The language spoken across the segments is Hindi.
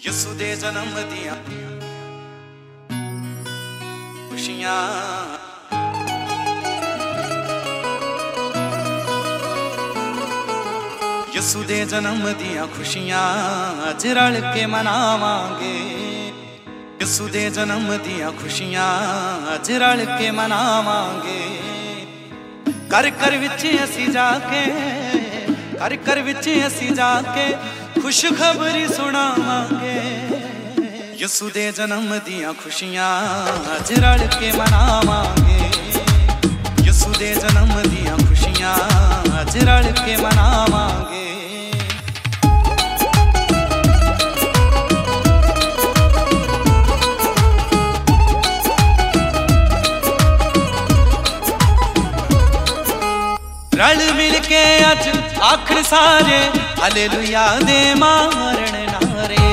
यसू दे जन्म दियां खुशियां यसू दे जन्म दियां खुशियां अज रल के मनावांगे। यसू दे जन्म दियां खुशियां अज रल के मनावांगे। घर घर विच असी जाके घर विच असी जाके खुशखबरी सुनावांगे। यसू दे जन्म दियां खुशियां अज रल के मनावांगे। यसू दे जन्म दियां खुशियां अज रल के मनावांगे। रल मिल के अज आखड़ सारे हालेलुया दे मारन नारे।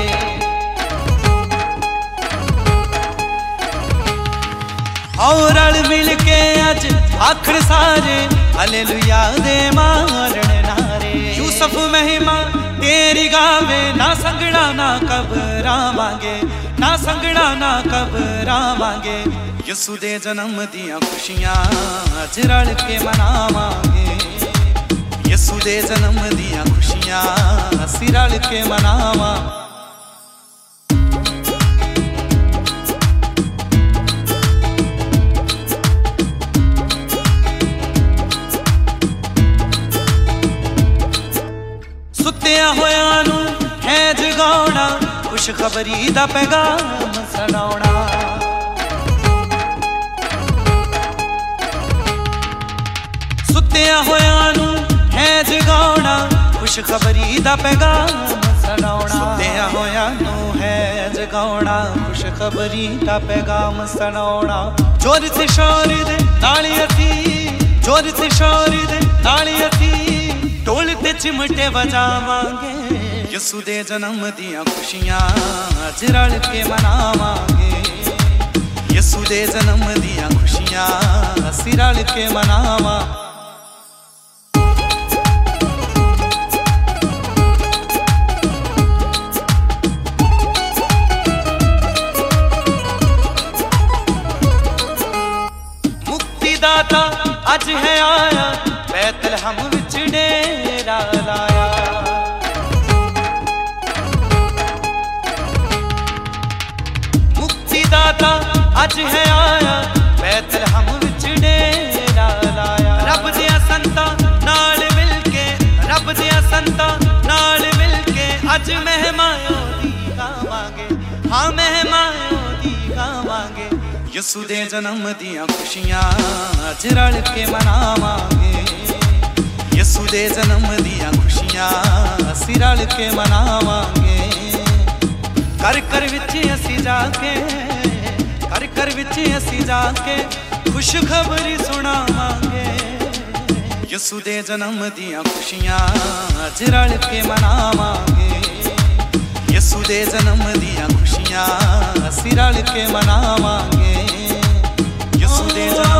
आओ रल मिल के अज आखड़ सारे हालेलुया दे मारन नारे। यूसुफ महिमा तेरी गावे ना संगड़ा ना घबरावांगे, ना संगड़ा ना घबरावांगे। यसू दे जन्म दियां खुशियां अज रल के मनावांगे। यसू दे जन्म दियां खुशियां असी रल के मनावां। सुत्तियां होयां नू है जगाउणा, खुशखबरी दा पैगाम सुनाउणा। सुत्तियां होयां नू है जगाउणा, खुशखबरी दा पैगाम सुनाउणा। सुत्तियां होयां नू है जगाउणा, खुशखबरी दा पैगाम सुनाउणा। जोर से शोर दे नाल असी, जोर से शोर दे नाल असी ढोल ते चिमटे बजावांगे। यसू दे जन्म दियां खुशियां अज रल के मनावांगे। यसू दे जन्म दियां खुशियां असी रल के मनावां। मुक्तिदाता अज है आया, बैतलहम विच डेरा लाया। मुक्तिदाता अज है आया, बैतलहम विच डेरा लाया। रब दियां संतां नाल मिल के, रब दियां संतां नाल मिल के अज महिमाओ दी गावांगे। हाँ महिमाओ दी गावांगे। यसू दे जन्म दियां खुशियां अज रल के मनावांगे। यसू दे जन्म दियां खुशियां असी रल के मनावांगे। घर घर विच असी जाके, घर विच असी जाके खुशखबरी सुनावांगे। यसू दे जन्म दियां खुशियां अज रल के मनावांगे। यसू दे जन्म दियां खुशियां असी रल के मनावांगे। यसू दे जन्म